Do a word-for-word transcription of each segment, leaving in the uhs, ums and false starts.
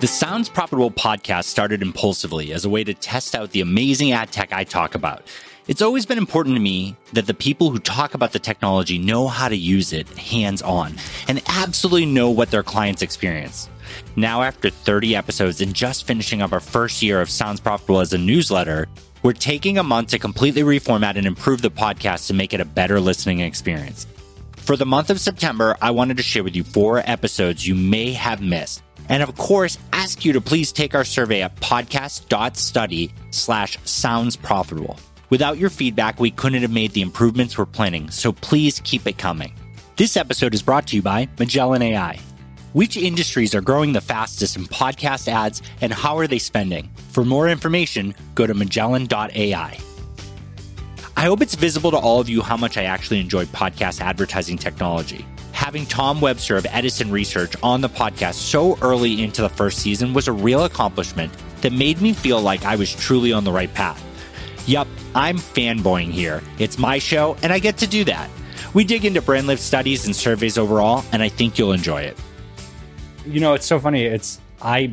The Sounds Profitable podcast started impulsively as a way to test out the amazing ad tech I talk about. It's always been important to me that the people who talk about the technology know how to use it hands-on and absolutely know what their clients experience. Now, after thirty episodes and just finishing up our first year of Sounds Profitable as a newsletter, we're taking a month to completely reformat and improve the podcast to make it a better listening experience. For the month of September, I wanted to share with you four episodes you may have missed. And of course, ask you to please take our survey at podcast.study slash sounds profitable. Without your feedback, we couldn't have made the improvements we're planning, so please keep it coming. This episode is brought to you by Magellan A I. Which industries are growing the fastest in podcast ads, and how are they spending? For more information, go to magellan dot A I. I hope it's visible to all of you how much I actually enjoy podcast advertising technology. Having Tom Webster of Edison Research on the podcast so early into the first season was a real accomplishment that made me feel like I was truly on the right path. Yup, I'm fanboying here. It's my show, and I get to do that. We dig into brand lift studies and surveys overall, and I think you'll enjoy it. You know, it's so funny. It's I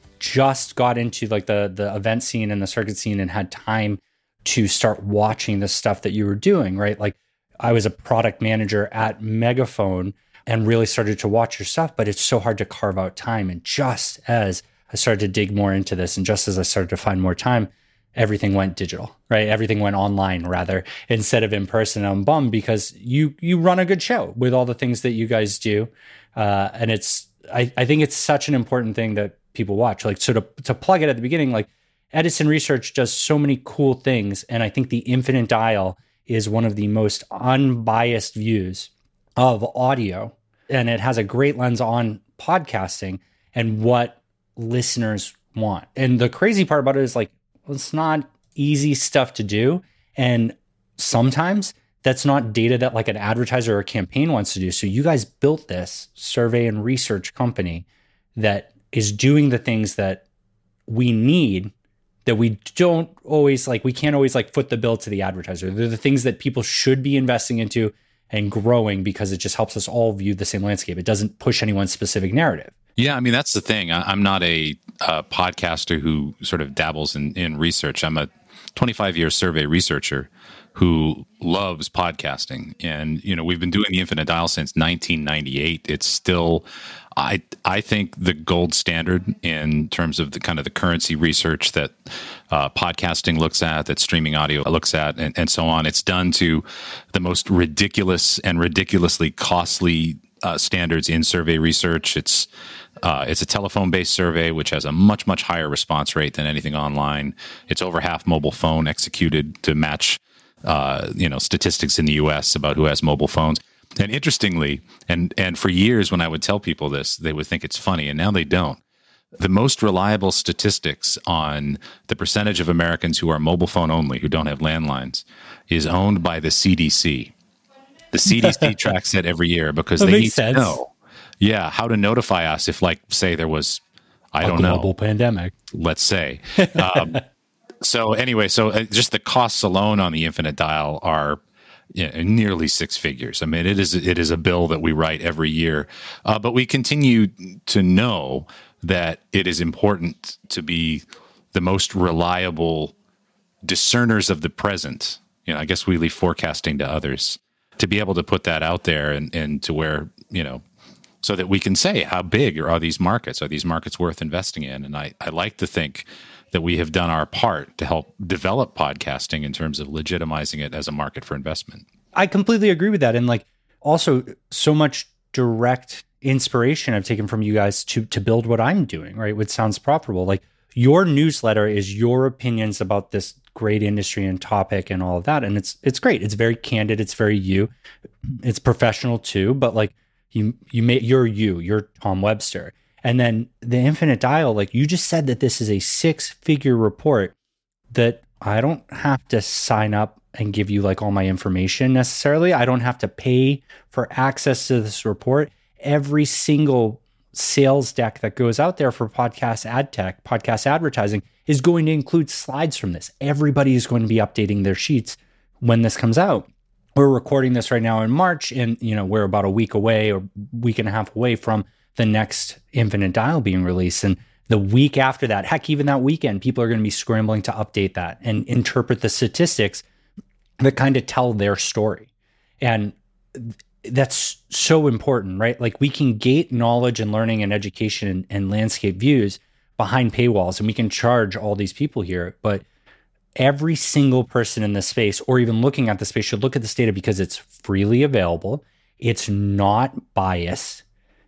just got into like the the event scene and the circuit scene and had time to start watching the stuff that you were doing, right? Like, I was a product manager at Megaphone and really started to watch your stuff, but it's so hard to carve out time. And just as I started to dig more into this, and just as I started to find more time, everything went digital, right? Everything went online rather, instead of in person. I'm bummed because you you run a good show with all the things that you guys do. Uh, and it's, I, I think it's such an important thing that people watch. Like, so to, to plug it at the beginning, like Edison Research does so many cool things. And I think the Infinite Dial is one of the most unbiased views of audio. And it has a great lens on podcasting and what listeners want. And the crazy part about it is like, it's not easy stuff to do. And sometimes that's not data that like an advertiser or a campaign wants to do. So you guys built this survey and research company that is doing the things that we need, that we don't always like, we can't always like foot the bill to the advertiser. They're the things that people should be investing into and growing because it just helps us all view the same landscape. It doesn't push anyone's specific narrative. Yeah, I mean, that's the thing. I, I'm not a, a podcaster who sort of dabbles in, in research. I'm a twenty-five year survey researcher who loves podcasting. And, you know, we've been doing the Infinite Dial since nineteen ninety-eight. It's still, I I think, the gold standard in terms of the kind of the currency research that uh, podcasting looks at, that streaming audio looks at, and, and so on. It's done to the most ridiculous and ridiculously costly uh, standards in survey research. It's uh, it's a telephone-based survey, which has a much, much higher response rate than anything online. It's over half mobile phone executed to match uh, you know, statistics in the U S about who has mobile phones. And interestingly, and and for years when I would tell people this, they would think it's funny, and now they don't. The most reliable statistics on the percentage of Americans who are mobile phone only, who don't have landlines, is owned by the C D C. The C D C tracks it every year because that they makes need sense. to know, yeah, how to notify us if, like, say there was, I a don't know, global pandemic. Let's say. Um, so anyway, so uh, just the costs alone on the Infinite Dial are, yeah, nearly six figures. I mean, it is it is a bill that we write every year, uh, but we continue to know that it is important to be the most reliable discerners of the present. You know, I guess we leave forecasting to others to be able to put that out there, and, and to where, you know, so that we can say how big are these markets? Are these markets worth investing in? And I, I like to think that we have done our part to help develop podcasting in terms of legitimizing it as a market for investment. I completely agree with that. And like, also so much direct inspiration I've taken from you guys to to build what I'm doing, right? Which sounds profitable. Like, your newsletter is your opinions about this great industry and topic and all of that. And it's it's great. It's very candid. It's very you. It's professional too. But like, you you may you're you. You're Tom Webster. And then the Infinite Dial, like you just said, that this is a six-figure report that I don't have to sign up and give you like all my information necessarily. I don't have to pay for access to this report. Every single sales deck that goes out there for podcast ad tech, podcast advertising, is going to include slides from this. Everybody is going to be updating their sheets when this comes out. We're recording this right now in March, and you know, we're about a week away or week and a half away from the next Infinite Dial being released. And The week after that, heck, even that weekend, people are going to be scrambling to update that and interpret the statistics that kind of tell their story. And that's so important, right? Like we can gate knowledge and learning and education and, and landscape views behind paywalls, and we can charge all these people here. But every single person in the space, or even looking at the space, should look at this data because it's freely available. It's not biased.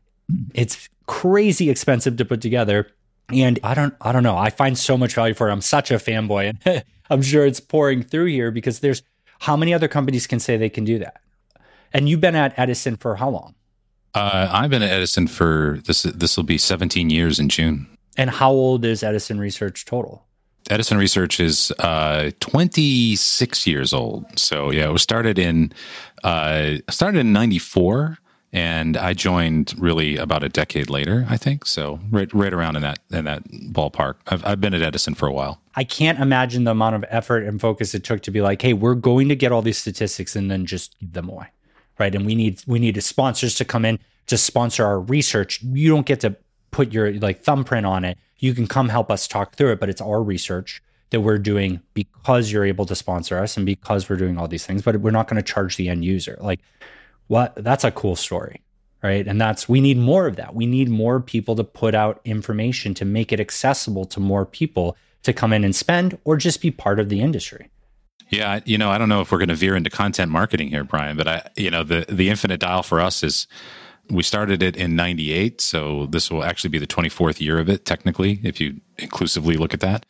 It's crazy expensive to put together. And I don't, I don't know. I find so much value for it. I'm such a fanboy, and I'm sure it's pouring through here because there's how many other companies can say they can do that? And you've been at Edison for how long? Uh, I've been at Edison for this. This will be seventeen years in June. And how old is Edison Research total? Edison Research is uh, twenty-six years old. So yeah, it was started in uh, started in ninety-four. And I joined really about a decade later, I think. So right, right around in that in that ballpark. I've I've been at Edison for a while. I can't imagine the amount of effort and focus it took to be like, hey, we're going to get all these statistics and then just give them away, right? And we need we need sponsors to come in to sponsor our research. You don't get to put your like thumbprint on it. You can come help us talk through it, but it's our research that we're doing because you're able to sponsor us and because we're doing all these things. But we're not going to charge the end user. Like, what? That's a cool story, right? And that's, we need more of that. We need more people to put out information to make it accessible to more people to come in and spend or just be part of the industry. Yeah, you know, I don't know if we're going to veer into content marketing here, Brian, but I, you know, the the Infinite Dial for us is we started it in ninety-eight, so this will actually be the twenty-fourth year of it, technically, if you inclusively look at that.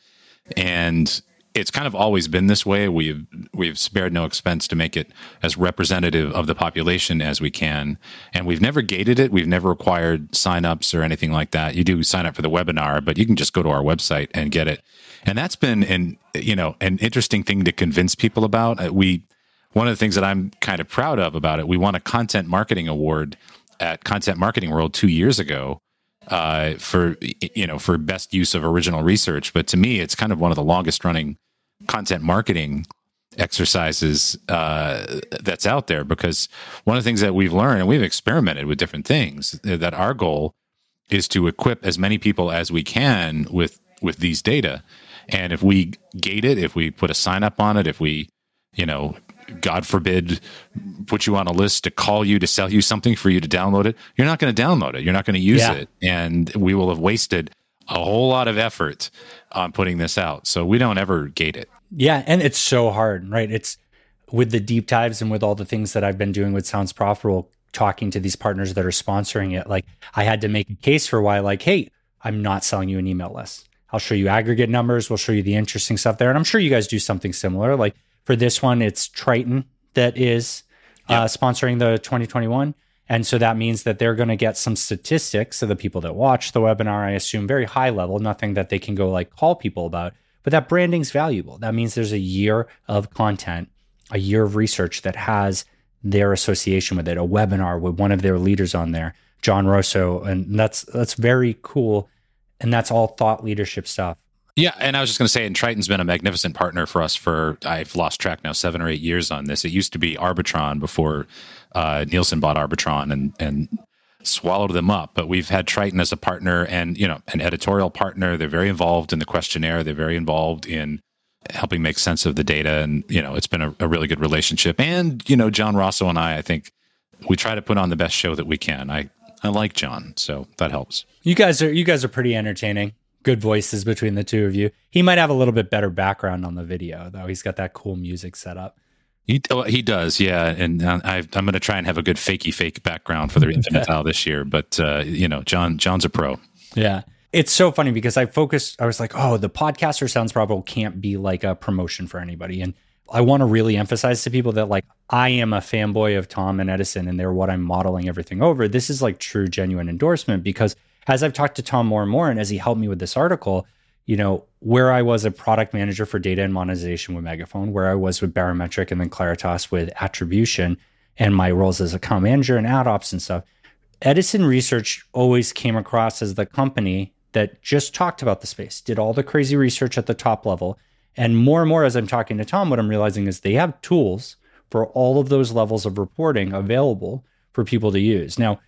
And it's kind of always been this way. We've we've spared no expense to make it as representative of the population as we can. And we've never gated it. We've never required signups or anything like that. You do sign up for the webinar, but you can just go to our website and get it. And that's been an, you know, an interesting thing to convince people about. We one of the things that I'm kind of proud of about it, we won a content marketing award at Content Marketing World two years ago. Uh, for, you know, for best use of original research. But to me, it's kind of one of the longest running content marketing exercises uh, that's out there, because one of the things that we've learned, and we've experimented with different things, that our goal is to equip as many people as we can with, with these data. And if we gate it, if we put a sign up on it, if we, you know, God forbid, put you on a list to call you to sell you something for you to download it, you're not going to download it. You're not going to use yeah. it. And we will have wasted a whole lot of effort on putting this out. So we don't ever gate it. Yeah. And it's so hard, right? It's with the deep dives and with all the things that I've been doing with Sounds Profitable, talking to these partners that are sponsoring it. Like, I had to make a case for why, like, hey, I'm not selling you an email list. I'll show you aggregate numbers. We'll show you the interesting stuff there. And I'm sure you guys do something similar. Like, for this one, it's Triton that is uh, yep. sponsoring the twenty twenty-one. And so that means that they're going to get some statistics of the people that watch the webinar, I assume very high level, nothing that they can go like call people about. But that branding's valuable. That means there's a year of content, a year of research that has their association with it, a webinar with one of their leaders on there, John Rosso. And that's that's very cool. And that's all thought leadership stuff. Yeah, and I was just going to say, and Triton's been a magnificent partner for us for, I've lost track now, seven or eight years on this. It used to be Arbitron before uh, Nielsen bought Arbitron and and swallowed them up. But we've had Triton as a partner and, you know, an editorial partner. They're very involved in the questionnaire. They're very involved in helping make sense of the data. And, you know, it's been a, a really good relationship. And, you know, John Rosso and I, I think we try to put on the best show that we can. I, I like John, so that helps. You guys are you guys are pretty entertaining. Good voices between the two of you. He might have a little bit better background on the video, though. He's got that cool music set up. He he does, yeah. And I've, I'm going to try and have a good fakey fake background for the Infinite Dial this year. But uh, you know, John John's a pro. Yeah, it's so funny because I focused. I was like, oh, the podcaster Sounds Profitable can't be like a promotion for anybody, and I want to really emphasize to people that like I am a fanboy of Tom and Edison, and they're what I'm modeling everything over. This is like true, genuine endorsement because, as I've talked to Tom more and more, and as he helped me with this article, you know, where I was a product manager for data and monetization with Megaphone, where I was with Barometric and then Claritas with attribution, and my roles as account manager and ad ops and stuff, Edison Research always came across as the company that just talked about the space, did all the crazy research at the top level. And more and more as I'm talking to Tom, what I'm realizing is they have tools for all of those levels of reporting available for people to use. Now,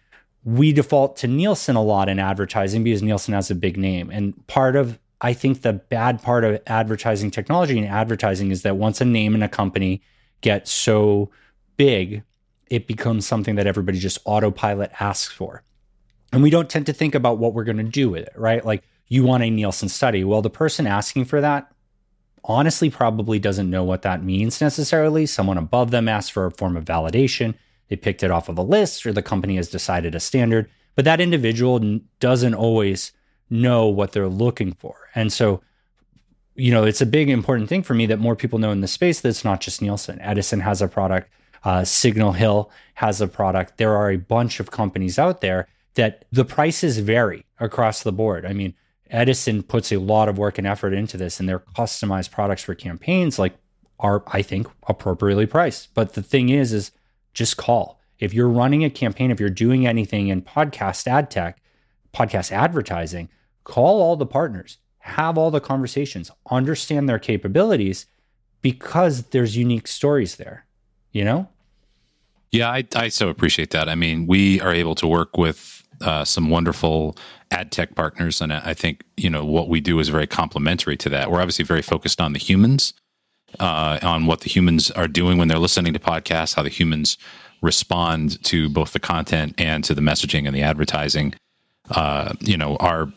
we default to Nielsen a lot in advertising because Nielsen has a big name. And part of, I think the bad part of advertising technology and advertising is that once a name in a company gets so big, it becomes something that everybody just autopilot asks for. And we don't tend to think about what we're going to do with it, right? Like, you want a Nielsen study. Well, the person asking for that honestly probably doesn't know what that means necessarily. Someone above them asked for a form of validation. They picked it off of a list, or the company has decided a standard, but that individual doesn't always know what they're looking for. And so, you know, it's a big important thing for me that more people know in the space that it's not just Nielsen. Edison has a product. Uh, Signal Hill has a product. There are a bunch of companies out there that the prices vary across the board. I mean, Edison puts a lot of work and effort into this, and their customized products for campaigns like are, I think, appropriately priced. But the thing is, is just call. If you're running a campaign, if you're doing anything in podcast ad tech, podcast advertising, call all the partners, have all the conversations, understand their capabilities, because there's unique stories there, you know? Yeah, I, I so appreciate that. I mean, we are able to work with uh, some wonderful ad tech partners, and I think, you know, what we do is very complementary to that. We're obviously very focused on the humans, uh, on what the humans are doing when they're listening to podcasts, how the humans respond to both the content and to the messaging and the advertising. Uh, you know, our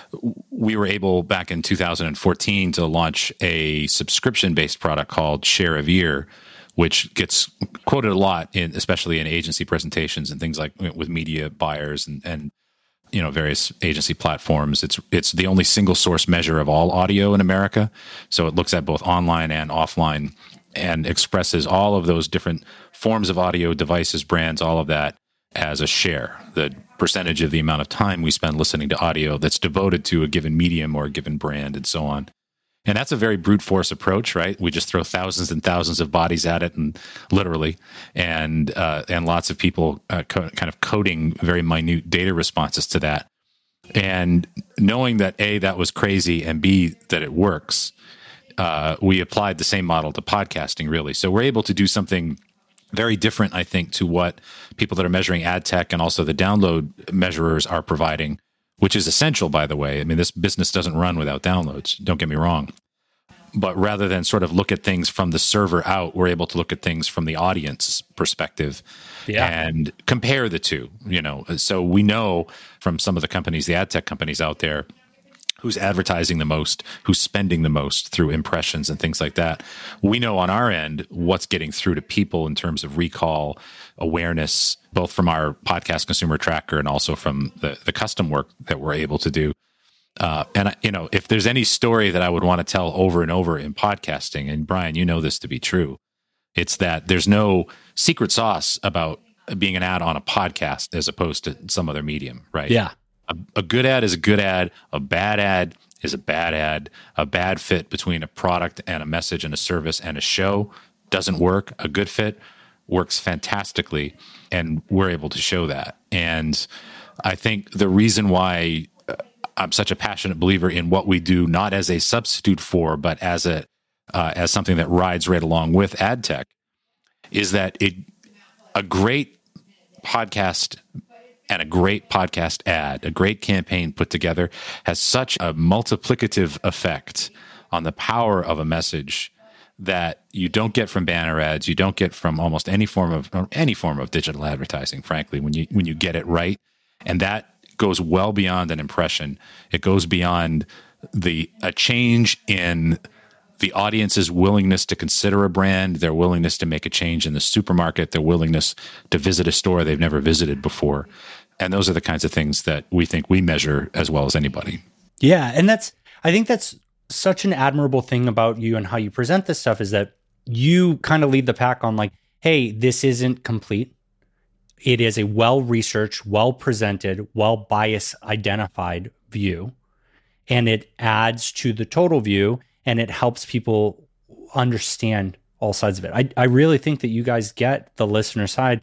we were able back in two thousand fourteen to launch a subscription-based product called Share of Ear, which gets quoted a lot, in, especially in agency presentations and things like with media buyers and, and you know, various agency platforms. It's it's the only single source measure of all audio in America. So it looks at both online and offline and expresses all of those different forms of audio, devices, brands, all of that as a share, the percentage of the amount of time we spend listening to audio that's devoted to a given medium or a given brand and so on. And that's a very brute force approach, right? We just throw thousands and thousands of bodies at it, and literally, and uh, and lots of people uh, co- kind of coding very minute data responses to that. And knowing that A, that was crazy, and B, that it works, uh, we applied the same model to podcasting, really. So we're able to do something very different, I think, to what people that are measuring ad tech and also the download measurers are providing, which is essential, by the way. I mean, this business doesn't run without downloads, don't get me wrong. But rather than sort of look at things from the server out, we're able to look at things from the audience perspective, yeah, and compare the two, you know. So we know from some of the companies, the ad tech companies out there, who's advertising the most, who's spending the most through impressions and things like that. We know on our end what's getting through to people in terms of recall, awareness, both from our podcast consumer tracker and also from the, the custom work that we're able to do. Uh, and, you know, if there's any story that I would want to tell over and over in podcasting, and Brian, you know this to be true, it's that there's no secret sauce about being an ad on a podcast as opposed to some other medium, right? Yeah. A, a good ad is a good ad. A bad ad is a bad ad. A bad fit between a product and a message and a service and a show doesn't work. A good fit works fantastically, and we're able to show that. And I think the reason why I'm such a passionate believer in what we do, not as a substitute for, but as a uh, as something that rides right along with ad tech, is that it a great podcast and a great podcast ad, a great campaign put together, has such a multiplicative effect on the power of a message that you don't get from banner ads, you don't get from almost any form of any form of digital advertising, frankly, when you when you get it right. And that goes well beyond an impression. It goes beyond the a change in the audience's willingness to consider a brand, their willingness to make a change in the supermarket, their willingness to visit a store they've never visited before. And those are the kinds of things that we think we measure as well as anybody. Yeah. And that's, I think that's such an admirable thing about you and how you present this stuff, is that you kind of lead the pack on like, hey, this isn't complete. It is a well-researched, well-presented, well-bias identified view, and it adds to the total view, and it helps people understand all sides of it. I, I really think that you guys get the listener side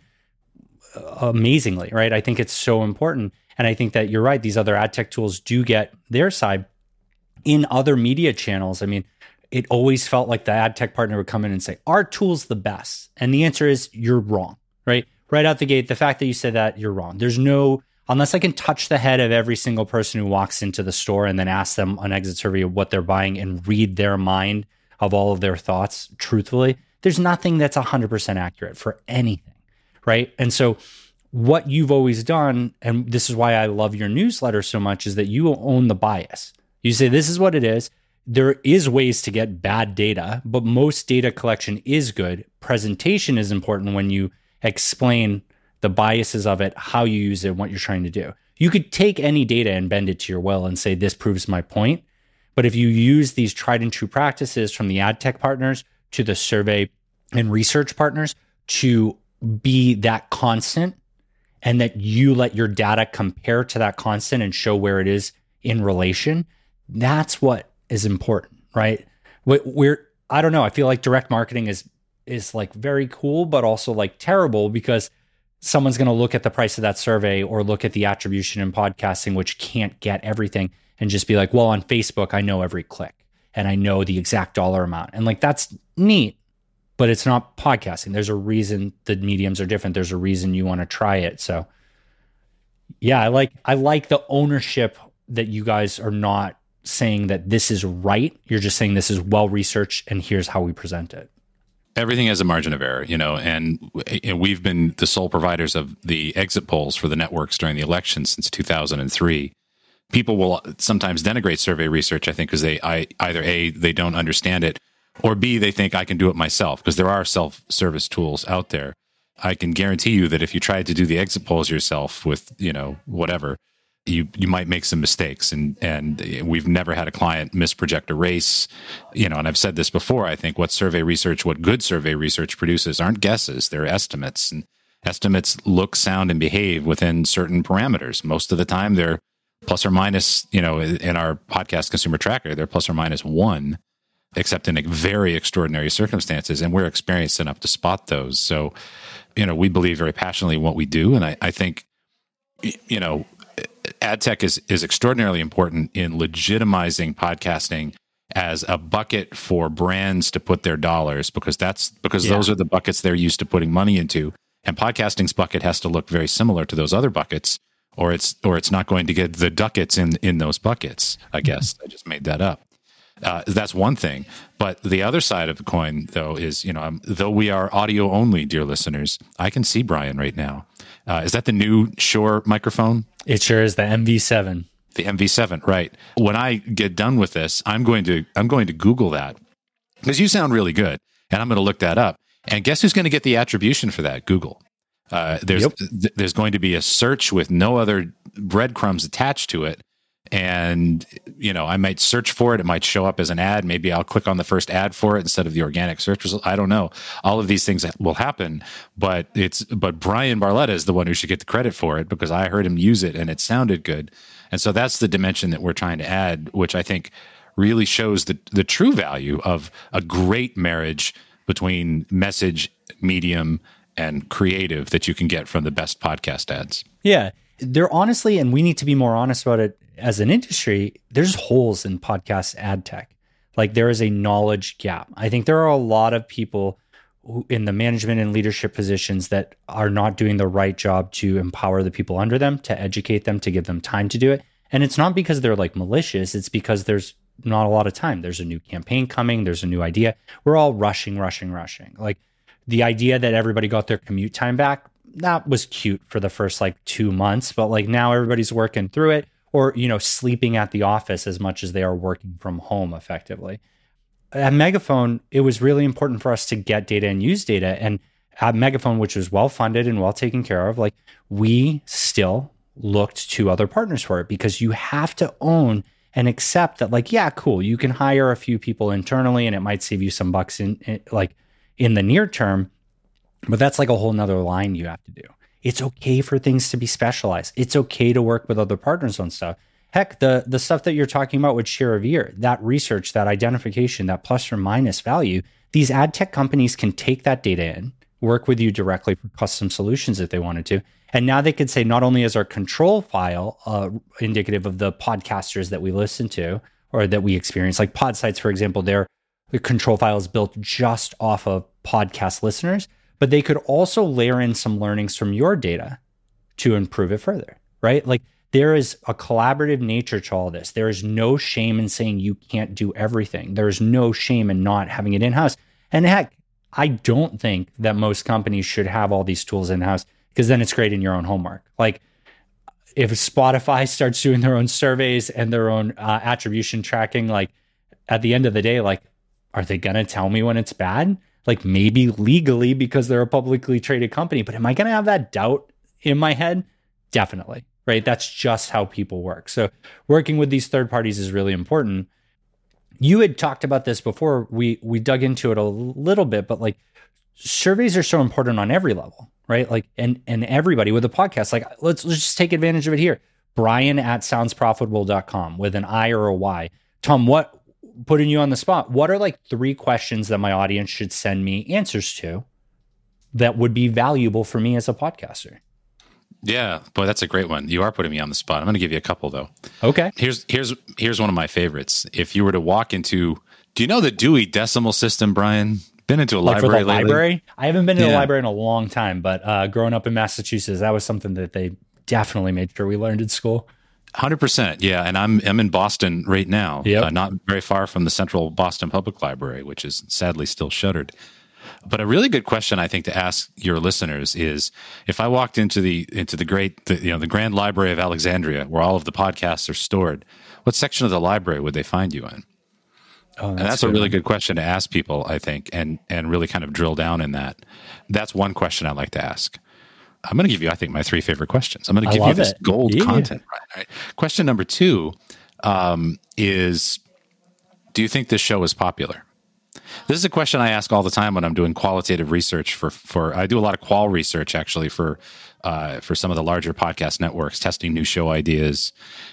amazingly, right? I think it's so important. And I think that you're right. These other ad tech tools do get their side in other media channels. I mean, it always felt like the ad tech partner would come in and say, our tool's the best. And the answer is you're wrong, right? Right out the gate, the fact that you said that, you're wrong. There's no, unless I can touch the head of every single person who walks into the store and then ask them an exit survey of what they're buying and read their mind of all of their thoughts truthfully, there's nothing that's one hundred percent accurate for anything, right? And so what you've always done, and this is why I love your newsletter so much, is that you own the bias. You say, this is what it is. There is ways to get bad data, but most data collection is good. Presentation is important when you explain the biases of it, how you use it, what you're trying to do. You could take any data and bend it to your will and say, this proves my point. But if you use these tried and true practices from the ad tech partners to the survey and research partners to be that constant, and that you let your data compare to that constant and show where it is in relation, that's what is important, right? We're, I don't know, I feel like direct marketing is is like very cool, but also like terrible, because someone's going to look at the price of that survey or look at the attribution in podcasting, which can't get everything, and just be like, well, on Facebook, I know every click and I know the exact dollar amount. And like, that's neat, but it's not podcasting. There's a reason the mediums are different. There's a reason you want to try it. So yeah, I like, I like the ownership that you guys are not saying that this is right. You're just saying this is well-researched and here's how we present it. Everything has a margin of error, you know, and we've been the sole providers of the exit polls for the networks during the election since two thousand three. People will sometimes denigrate survey research, I think, because they I, either A, they don't understand it, or B, they think I can do it myself, because there are self-service tools out there. I can guarantee you that if you tried to do the exit polls yourself with, you know, whatever, you you might make some mistakes. And and we've never had a client misproject a race, you know, and I've said this before, I think what survey research, what good survey research produces aren't guesses, they're estimates. And estimates look, sound, and behave within certain parameters. Most of the time they're plus or minus, you know, in our podcast consumer tracker, they're plus or minus one, except in very extraordinary circumstances. And we're experienced enough to spot those. So, you know, we believe very passionately in what we do. And I, I think, you know, ad tech is, is extraordinarily important in legitimizing podcasting as a bucket for brands to put their dollars, because that's because yeah. those are the buckets they're used to putting money into. And podcasting's bucket has to look very similar to those other buckets, or it's or it's not going to get the ducats in, in those buckets, I guess. Mm-hmm. I just made that up. Uh, that's one thing. But the other side of the coin, though, is, you know, um, though we are audio only, dear listeners, I can see Brian right now. Uh, is that the new Shure microphone? It sure is, the M V seven. The M V seven, right. When I get done with this, I'm going to I'm going to Google that, because you sound really good, and I'm going to look that up. And guess who's going to get the attribution for that? Google. Uh, there's yep. th- there's going to be a search with no other breadcrumbs attached to it. And, you know, I might search for it. It might show up as an ad. Maybe I'll click on the first ad for it instead of the organic search result. I don't know. All of these things will happen, but it's, but Brian Barletta is the one who should get the credit for it, because I heard him use it and it sounded good. And so that's the dimension that we're trying to add, which I think really shows the, the true value of a great marriage between message, medium, and creative that you can get from the best podcast ads. Yeah. They're honestly, and we need to be more honest about it as an industry, there's holes in podcast ad tech. Like, there is a knowledge gap. I think there are a lot of people who, in the management and leadership positions, that are not doing the right job to empower the people under them, to educate them, to give them time to do it. And it's not because they're like malicious. It's because there's not a lot of time. There's a new campaign coming. There's a new idea. We're all rushing, rushing, rushing. Like, the idea that everybody got their commute time back, that was cute for the first like two months, but like now everybody's working through it, or, you know, sleeping at the office as much as they are working from home effectively. At Megaphone, it was really important for us to get data and use data. And at Megaphone, which was well-funded and well taken care of, like, we still looked to other partners for it, because you have to own and accept that, like, yeah, cool, you can hire a few people internally and it might save you some bucks in, in like in the near term, but that's like a whole nother line you have to do. It's okay for things to be specialized. It's okay to work with other partners on stuff. Heck, the the stuff that you're talking about with share of ear, that research, that identification, that plus or minus value, these ad tech companies can take that data in, work with you directly for custom solutions if they wanted to. And now they could say, not only is our control file uh, indicative of the podcasters that we listen to or that we experience, like Podsights, for example, their the control file is built just off of podcast listeners, but they could also layer in some learnings from your data to improve it further. right? Like there is a collaborative nature to all this. There is no shame in saying you can't do everything. There is no shame in not having it in-house. And heck, I don't think that most companies should have all these tools in-house, because then it's creating your own homework. Like if Spotify starts doing their own surveys and their own uh, attribution tracking, like at the end of the day, like, are they going to tell me when it's bad? Like maybe legally because they're a publicly traded company, but am I going to have that doubt in my head? Definitely, right? That's just how people work. So working with these third parties is really important. You had talked about this before. We we dug into it a little bit, but like surveys are so important on every level, right? Like, and and everybody with a podcast, like let's let's just take advantage of it here. Brian at sounds profitable dot com with an I or a Y. Tom, what, putting you on the spot, what are like three questions that my audience should send me answers to that would be valuable for me as a podcaster? Yeah, boy, that's a great one. You are putting me on the spot. I'm going to give you a couple though. Okay. Here's here's here's one of my favorites. If you were to walk into, do you know the Dewey Decimal System, Brian? Been into a like library for the lately? Library? I haven't been to Yeah. the library in a long time, but uh, growing up in Massachusetts, that was something that they definitely made sure we learned in school. one hundred percent. Yeah, and I'm I'm in Boston right now, Yep. uh, not very far from the Central Boston Public Library, which is sadly still shuttered. But a really good question I think to ask your listeners is, if I walked into the into the great the, you know the Grand Library of Alexandria, where all of the podcasts are stored, what section of the library would they find you in? Oh, And that's a really good question to ask people, I think, and and really kind of drill down in that. That's one question I like to ask. I'm going to give you, I think, my three favorite questions. I'm going to I give you love this it. gold Yeah. content. Right, right. Question number two um, is, do you think this show is popular? This is a question I ask all the time when I'm doing qualitative research for, for I do a lot of qual research actually for, uh, for some of the larger podcast networks, testing new show ideas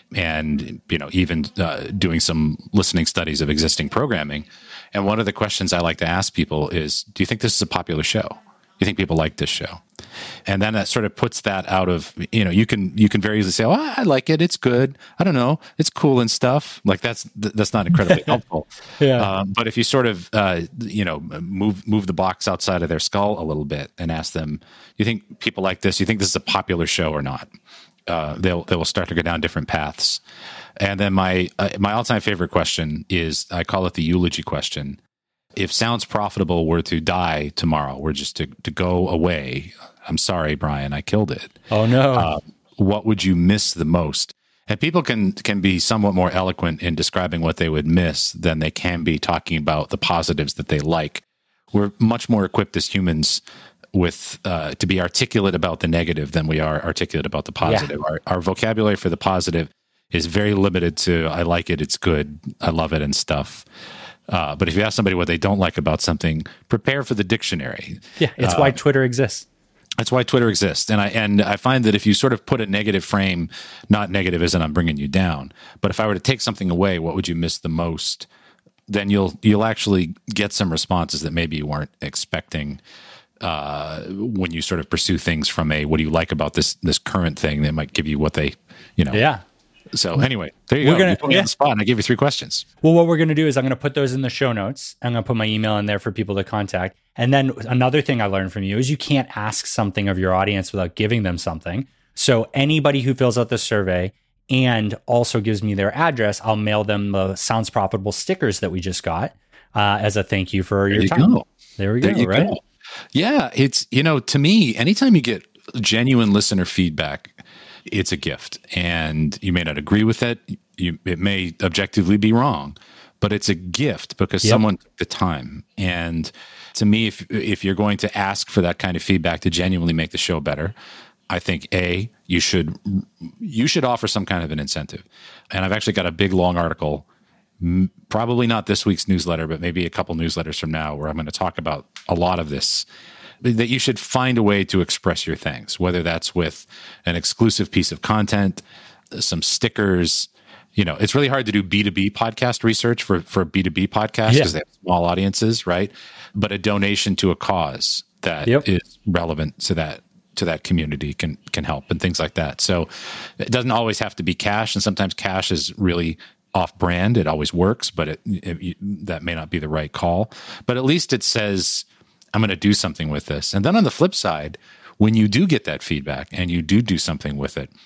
and, you know, even uh, doing some listening studies of existing programming. And one of the questions I like to ask people is, do you think this is a popular show? Do you think people like this show? And then that sort of puts that out of, you know, you can you can very easily say, oh, I like it. It's good. I don't know. It's cool and stuff. Like that's that's not incredibly helpful. Yeah. Um, but if you sort of, uh, you know, move move the box outside of their skull a little bit and ask them, you think people like this? You think this is a popular show or not? Uh, they'll they will start to go down different paths. And then my uh, my all time favorite question is, I call it the eulogy question. If Sounds Profitable were to die tomorrow, were just to, to go away, I'm sorry, Brian, I killed it. Oh, no. Uh, what would you miss the most? And people can can be somewhat more eloquent in describing what they would miss than they can be talking about the positives that they like. We're much more equipped as humans with uh, to be articulate about the negative than we are articulate about the positive. Yeah. Our, our vocabulary for the positive is very limited to I like it, it's good, I love it, and stuff. Uh, but if you ask somebody what they don't like about something, prepare for the dictionary. Yeah, it's uh, why Twitter exists. That's why Twitter exists. And I and I find that if you sort of put a negative frame, not negative isn't I'm bringing you down, but if I were to take something away, what would you miss the most? Then you'll you'll actually get some responses that maybe you weren't expecting uh, when you sort of pursue things from a what do you like about this this current thing that might give you what they, you know. Yeah. So anyway, there you We're go. gonna- you put me yeah. on the spot and I gave you three questions. Well, what we're going to do is I'm going to put those in the show notes. I'm going to put my email in there for people to contact. And then another thing I learned from you is you can't ask something of your audience without giving them something. So anybody who fills out the survey and also gives me their address, I'll mail them the Sounds Profitable stickers that we just got uh, as a thank you for There your you time. go. There we There go, you right? go. Yeah, it's, you know, to me, anytime you get genuine listener feedback, it's a gift. And you may not agree with it. You, it may objectively be wrong, but it's a gift because Yep. someone took the time. And to me, if if you're going to ask for that kind of feedback to genuinely make the show better, I think A, you should you should offer some kind of an incentive. And I've actually got a big long article, m- probably not this week's newsletter, but maybe a couple newsletters from now, where I'm going to talk about a lot of this. That you should find a way to express your things, whether that's with an exclusive piece of content, some stickers. You know, it's really hard to do B two B podcast research for, for B two B podcasts because Yeah. they have small audiences, right? But a donation to a cause that Yep. is relevant to that to that community can can help and things like that. So it doesn't always have to be cash, and sometimes cash is really off brand. It always works, but it, it, that may not be the right call. But at least it says, I'm going to do something with this. And then on the flip side, when you do get that feedback and you do do something with it,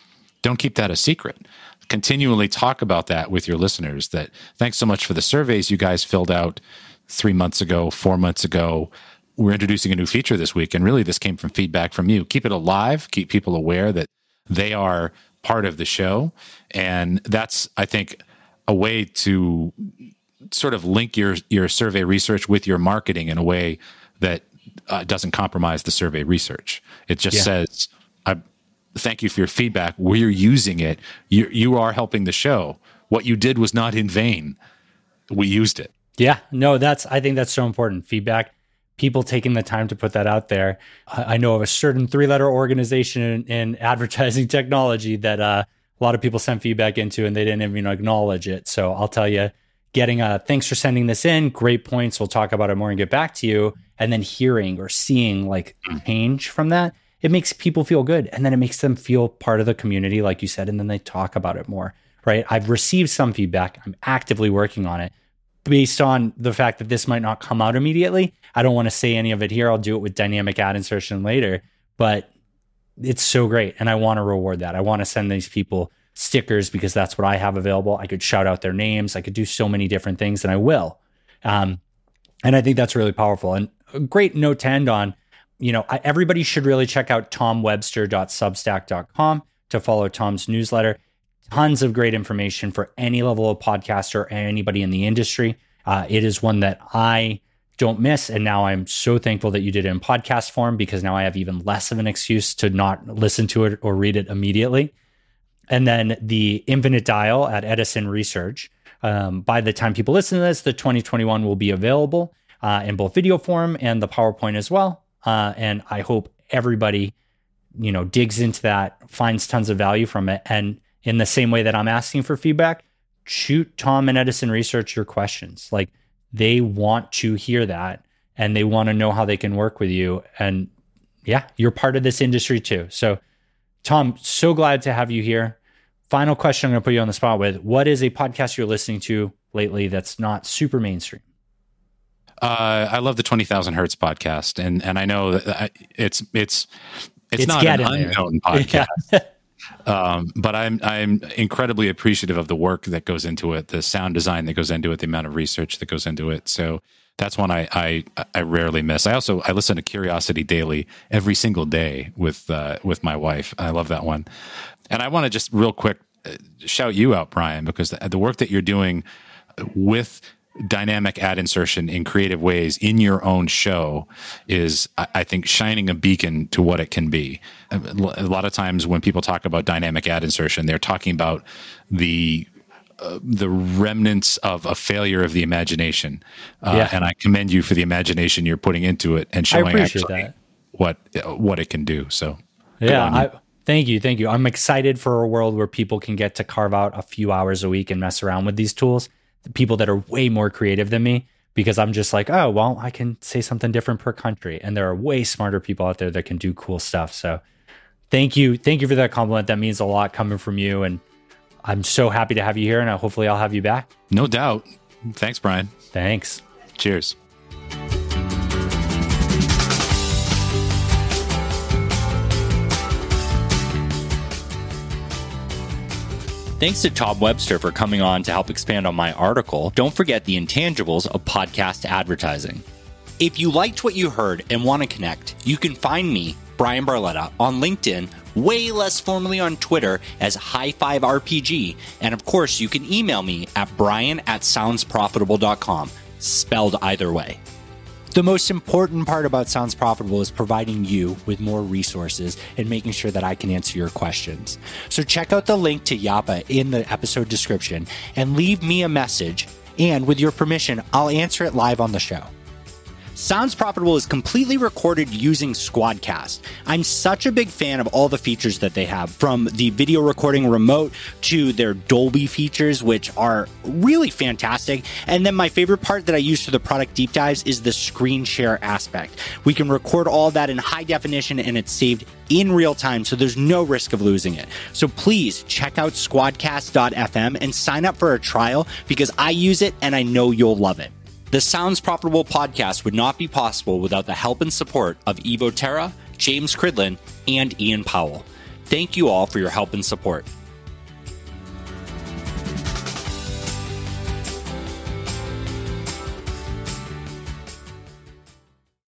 don't keep that a secret. Continually talk about that with your listeners. That thanks so much for the surveys you guys filled out three months ago, four months ago. We're introducing a new feature this week, and really this came from feedback from you. Keep it alive. Keep people aware that they are part of the show. And that's, I think, a way to sort of link your, your survey research with your marketing in a way that uh, doesn't compromise the survey research. It just yeah. says, I thank you for your feedback. We're using it. You, you are helping the show. What you did was not in vain. We used it. Yeah, no, that's, I think that's so important. Feedback, people taking the time to put that out there. I, I know of a certain three letter organization in, in advertising technology that uh, a lot of people sent feedback into and they didn't even acknowledge it. So I'll tell you, getting a thanks for sending this in, great points. We'll talk about it more and get back to you. And then hearing or seeing like change from that, it makes people feel good. And then it makes them feel part of the community, like you said, and then they talk about it more, right? I've received some feedback. I'm actively working on it based on the fact that this might not come out immediately. I don't want to say any of it here. I'll do it with dynamic ad insertion later, but it's so great. And I want to reward that. I want to send these people stickers because that's what I have available. I could shout out their names. I could do so many different things, and I will. Um, and I think that's really powerful. And a great note to end on, you know, I, everybody should really check out tom webster dot substack dot com to follow Tom's newsletter. Tons of great information for any level of podcaster or anybody in the industry. Uh, it is one that I don't miss. And now I'm so thankful that you did it in podcast form, because now I have even less of an excuse to not listen to it or read it immediately. And then the Infinite Dial at Edison Research. Um, by the time people listen to this, the twenty twenty-one will be available uh, in both video form and the PowerPoint as well. Uh, and I hope everybody, you know, digs into that, finds tons of value from it. And in the same way that I'm asking for feedback, shoot Tom and Edison Research your questions. Like, they want to hear that and they want to know how they can work with you. And yeah, you're part of this industry too. So Tom, so glad to have you here. Final question I'm going to put you on the spot with. What is a podcast you're listening to lately that's not super mainstream? Uh, I love the twenty thousand Hertz podcast. And, and I know that it's, it's, it's, it's not an there. unknown podcast. Yeah. Um, but I'm I'm incredibly appreciative of the work that goes into it, the sound design that goes into it, the amount of research that goes into it. So that's one I I, I rarely miss. I also I listen to Curiosity Daily every single day with uh, with my wife. I love that one. And I want to just real quick shout you out, Brian, because the, the work that you're doing with dynamic ad insertion in creative ways in your own show is, I think, shining a beacon to what it can be. A lot of times when people talk about dynamic ad insertion, they're talking about the uh, the remnants of a failure of the imagination. Uh, yeah. And I commend you for the imagination you're putting into it and showing actually that. what what it can do. So yeah, I, thank you, thank you. I'm excited for a world where people can get to carve out a few hours a week and mess around with these tools. People that are way more creative than me, because I'm just like, oh, well, I can say something different per country. And there are way smarter people out there that can do cool stuff. So thank you. Thank you for that compliment. That means a lot coming from you. And I'm so happy to have you here. And hopefully I'll have you back. No doubt. Thanks, Brian. Thanks. Cheers. Thanks to Tom Webster for coming on to help expand on my article. Don't forget the intangibles of podcast advertising. If you liked what you heard and want to connect, you can find me, Brian Barletta, on LinkedIn, way less formally on Twitter as High Five R P G. And of course, you can email me at brian at sounds profitable dot com, spelled either way. The most important part about Sounds Profitable is providing you with more resources and making sure that I can answer your questions. So check out the link to Yappa in the episode description and leave me a message. And with your permission, I'll answer it live on the show. Sounds Profitable is completely recorded using Squadcast. I'm such a big fan of all the features that they have, from the video recording remote to their Dolby features, which are really fantastic. And then my favorite part that I use for the product deep dives is the screen share aspect. We can record all that in high definition and it's saved in real time, so there's no risk of losing it. So please check out squadcast dot f m and sign up for a trial, because I use it and I know you'll love it. The Sounds Profitable podcast would not be possible without the help and support of Evo Terra, James Cridlin, and Ian Powell. Thank you all for your help and support.